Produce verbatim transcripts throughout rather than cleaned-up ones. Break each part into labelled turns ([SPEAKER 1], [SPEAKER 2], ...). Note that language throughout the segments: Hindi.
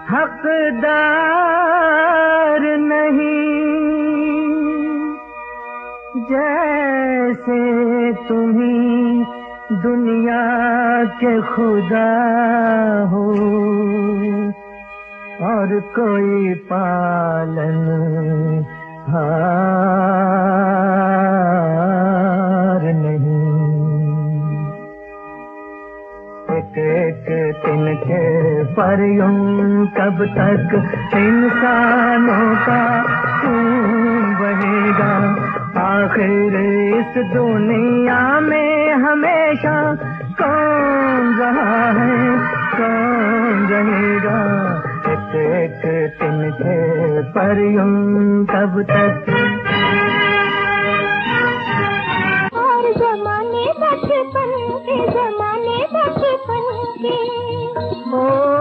[SPEAKER 1] हकदार नहीं, जैसे तुम्ही दुनिया के खुदा हो और कोई पालन हार नहीं। एक एक तिनके पर यूं कब तक इंसानों का खून बहेगा। आखिर इस दुनिया में हमेशा कौन रहा है, कौन रहेगा। एक एक तिनके पर यूं कब तक।
[SPEAKER 2] और जमाने बचपन के, जमाने बचपन के।
[SPEAKER 1] ओ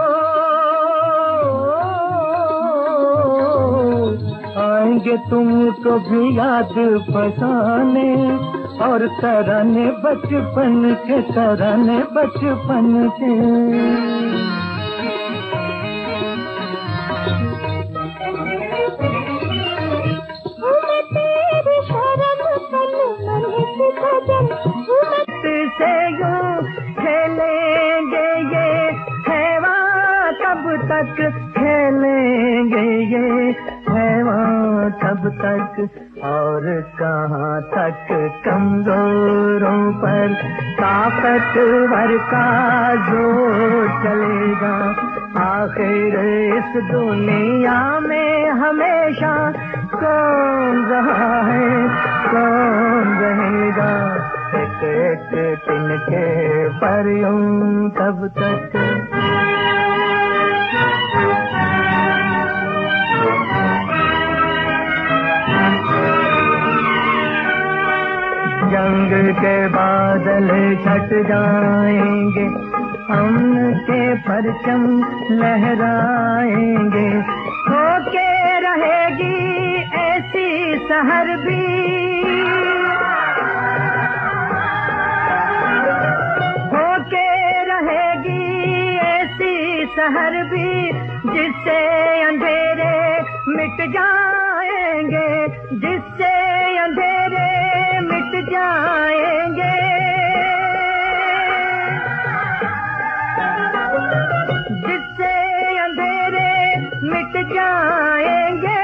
[SPEAKER 1] आएंगे तुमको भी याद फसाने और तराने बचपन के, तराने बचपन के। से यूं खेलेंगे ये हैवां कब तक, खेलेंगे ये हैवां कब तक। और कहाँ तक कमजोरों पर ताकतवर का जोर चलेगा। आखिर इस दुनिया में हमेशा कौन रहा है, कौन रहेगा। एक एक तिनके पर यूं तब तक। जंग के बादल छट जाएंगे, अमन के परचम लहराएंगे। होके रहेगी ऐसी सहर भी, होके रहेगी ऐसी सहर भी, जिससे अंधेरे मिट जाएंगे, जिससे अंधेरे मिट जाएंगे। जिससे अंधेरे मिट जाएंगे।